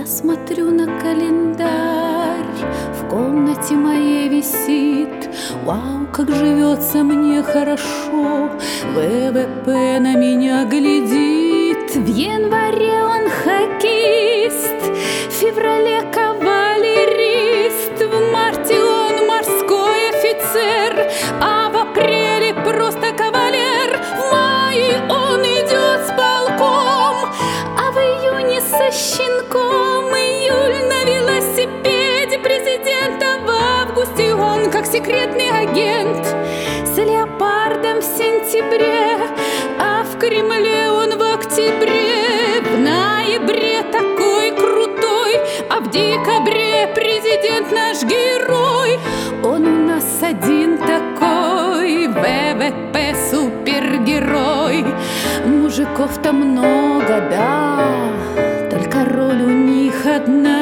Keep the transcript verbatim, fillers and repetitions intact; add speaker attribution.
Speaker 1: смотрю на календарь, в комнате моей висит. Вау, как живется мне хорошо, ВВП на меня глядит. В январе он хоккеист, в феврале кавалерист, в марте он морской офицер, а в апреле просто кавалер. В мае он идет с полком, а в июне со щенком. Июль на велосипеде президента, в августе он как секретный агент с леопардом в сентябре, а в Кремле он в октябре. В ноябре такой крутой, а в декабре президент наш герой. Он у нас один такой, ВВП супергерой. Мужиков-то много, да, только роль у них одна.